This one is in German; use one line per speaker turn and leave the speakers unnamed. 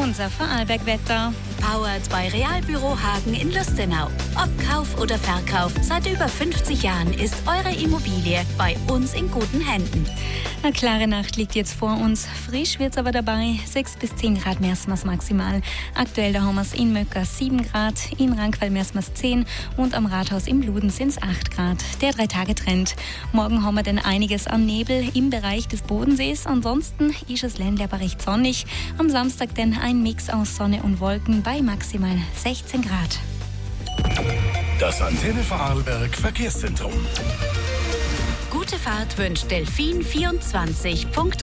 Unser Vorarlberg-Wetter.
Powered bei Realbüro Hagen in Lustenau. Ob Kauf oder Verkauf, seit über 50 Jahren ist eure Immobilie bei uns in guten Händen.
Eine klare Nacht liegt jetzt vor uns. Frisch wird's aber dabei. 6 bis 10 Grad mehrmals maximal. Aktuell da haben wir's in Möcker 7 Grad, in Rankweil mehrmals 10 und am Rathaus im Luden sind's 8 Grad. Der 3-Tage-Trend. Morgen haben wir denn einiges an Nebel im Bereich des Bodensees. Ansonsten ist es ländlich aber recht sonnig. Am Samstag denn ein Mix aus Sonne und Wolken bei maximal 16 Grad.
Das Antenne Vorarlberg Verkehrszentrum.
Gute Fahrt wünscht Delfin24.com.